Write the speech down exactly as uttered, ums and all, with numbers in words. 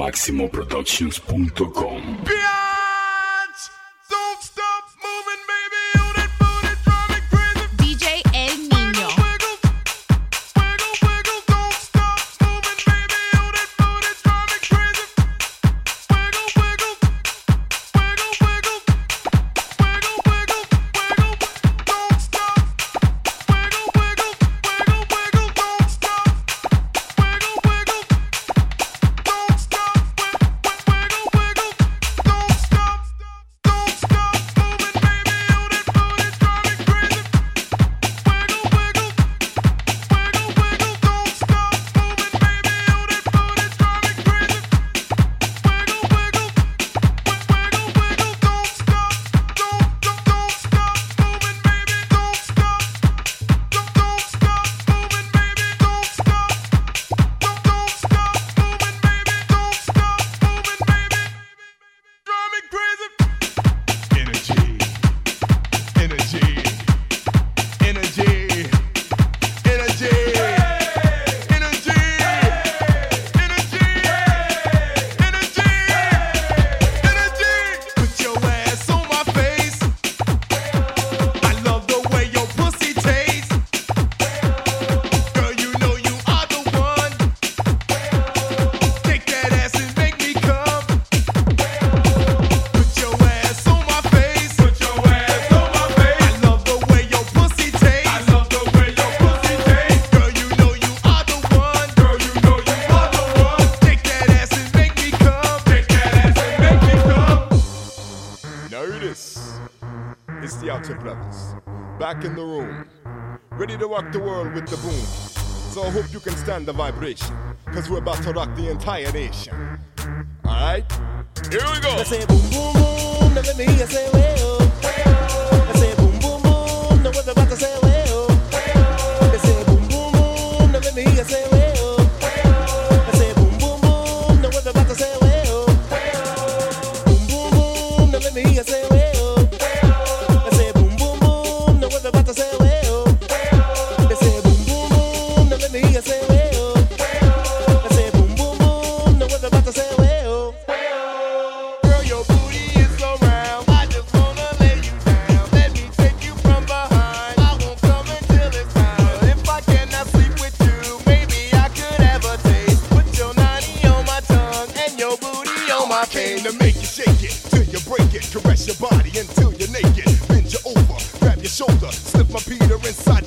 maximo productions punto com. D J El Niño. It's the Outer Brothers, back in the room, ready to rock the world with the boom. So I hope you can stand the vibration, cause we're about to rock the entire nation. Alright, here we go. I say boom boom boom, now let me hear say well. I say boom boom boom, now we're about to say well. I say boom boom boom, now let me hear say well. I say boom boom boom, now we're about to say well. Boom boom boom, now let me hear say well. To make you shake it, till you break it, caress your body until you're naked. Bend you over, grab your shoulder, slip my Peter inside